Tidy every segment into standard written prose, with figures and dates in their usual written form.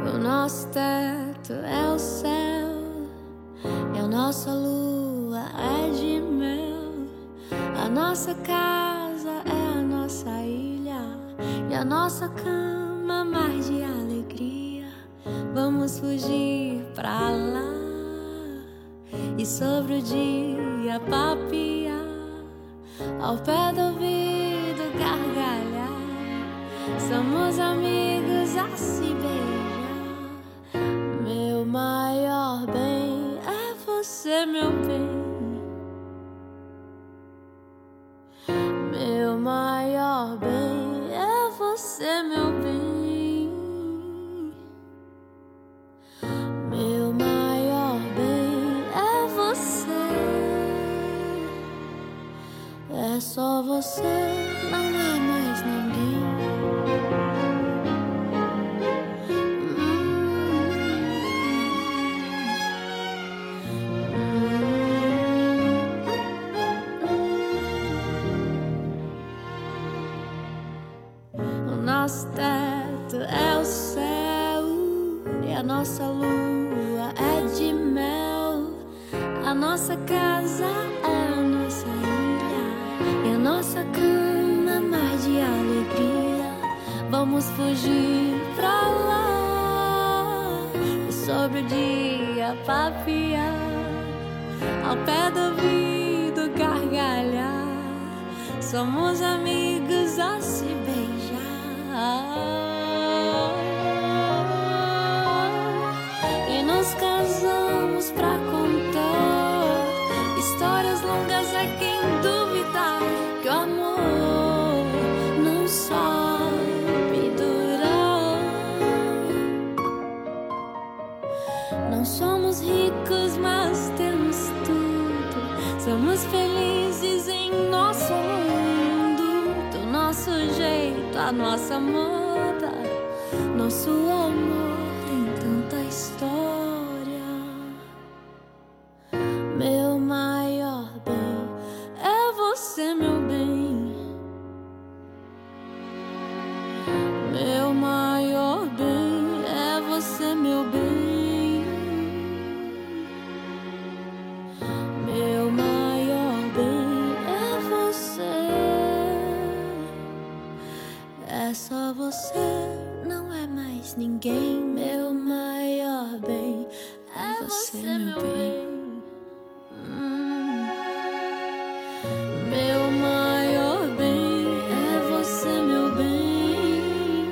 O nosso teto é o céu e a nossa lua é de mel. A nossa casa é a nossa ilha e a nossa cama mar de alegria. Vamos fugir pra lá e sobre o dia papiar, ao pé do ouvido gargalhar. Somos amigos a se beijar. Meu maior bem é você, meu bem. Meu maior bem é você, meu bem. Meu maior bem é você. É só você, não é mais ninguém. O nosso teto é o céu e a nossa lua é de mel. A nossa casa é a nossa ilha e a nossa cama mar de alegria. Vamos fugir pra lá e sobre o dia papiar, ao pé do ouvido gargalhar. Somos amigos a se beijar. E nos casamos pra contar histórias longas. É quem duvidar que o amor não sabe durar. Não somos ricos, mas temos tudo. Somos felizes em nosso mundo, do nosso jeito, a nossa moda. Nosso amor tem tanta história. Meu maior bem é você, meu bem. Meu maior bem é você, meu bem. Meu maior bem é você. É só você, não é mais ninguém. Meu maior bem é você, meu bem. Meu maior bem é você, meu bem.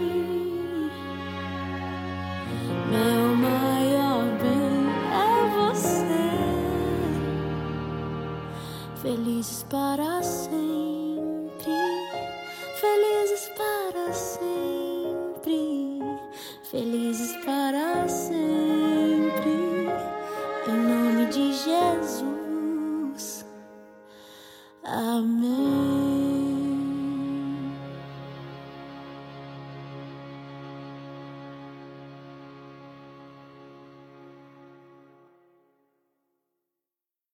Meu maior bem é você. Felizes para sempre, felizes para sempre, felizes para sempre. Em nome de Jesus. Amém.